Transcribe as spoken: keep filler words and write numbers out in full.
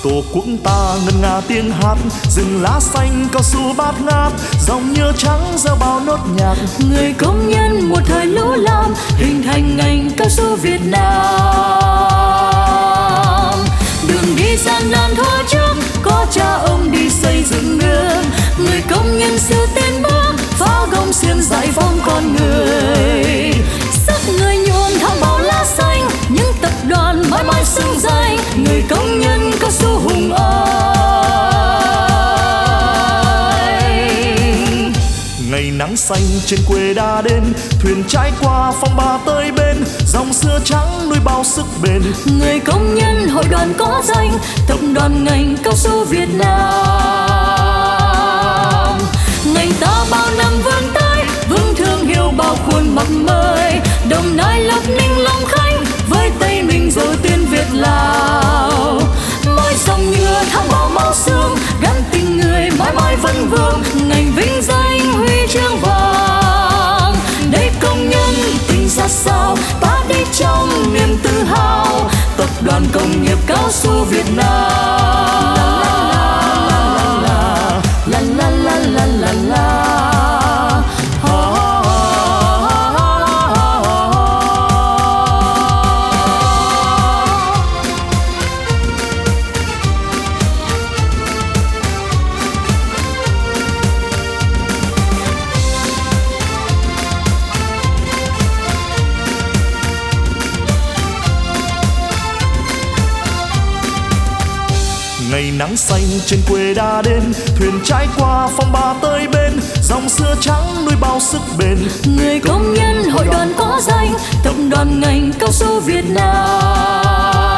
Tổ quốc ta ngân nga tiếng hát, rừng lá xanh cao su bát ngát, dòng nhựa trắng gieo bao nốt nhạc. Người công nhân một thời lũ lam hình thành ngành cao su Việt Nam. Đường đi gian nan thua trước, có cha ông đi xây dựng nước. Người công nhân siêu tiến bước, phá gông xiềng giải phóng con người. Sức người nhuộm thao bao lá xanh, những tập đoàn mãi mãi xứng danh. Người công nhân cao su hùng anh. Ngày nắng xanh trên quê đã đến, thuyền trải qua phong ba tới bên, dòng xưa trắng nuôi bao sức bền. Người công nhân hội đoàn có danh, tập đoàn ngành cao su Việt Nam. Ngành ta bao năm vươn tới, vững thương hiệu bao khuôn mặt mới. Đồng Nai, Lộc Ninh, Long Khánh, với Tây Ninh rồi tuyên Việt Lào. Mỗi dòng nhựa thao bao máu xương, gắn tình người mãi mãi vẫn vương. Ngành vinh danh huy chương vàng, đây công nhân tình ra sao, ta đi trong niềm tự hào. Tập đoàn công nghiệp cao su Việt Nam. La la la la la la. Ngày nắng xanh trên quê đã đến, thuyền trải qua phong ba tới bên, dòng xưa trắng nuôi bao sức bền. Người công nhân hội đoàn có danh, tập đoàn ngành cao su Việt Nam.